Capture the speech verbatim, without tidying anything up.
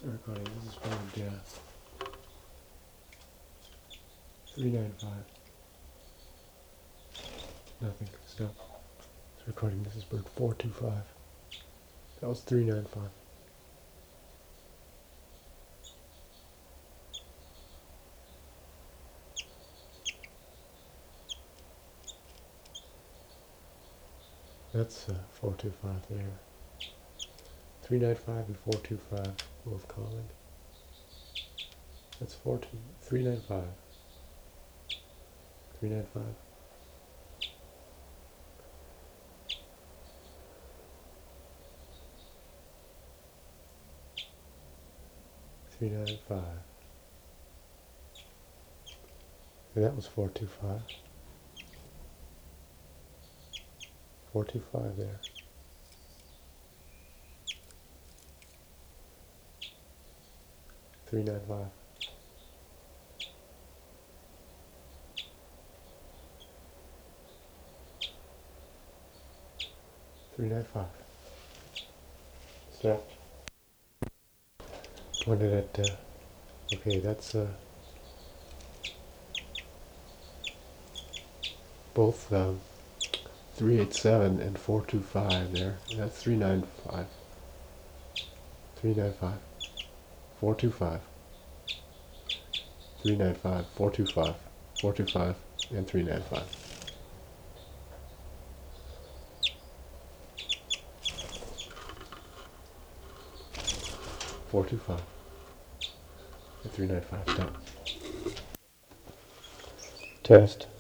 Recording. This is called uh, three nine five. Nothing. Stop. It's recording. This is bird four two five. That was three nine five. That's uh, four two five there. three nine five and four two five both calling. That's four two three nine five. three nine five. three nine five. And that was four two five. four two five there. three nine five. three nine five. Stop. Pointed at, uh, okay, that's uh, both um, three eight seven and four two five there. That's three nine five. three nine five. four two five. three nine five. four two five. four two five and three nine five. four two five. And three nine five. Stop. Test.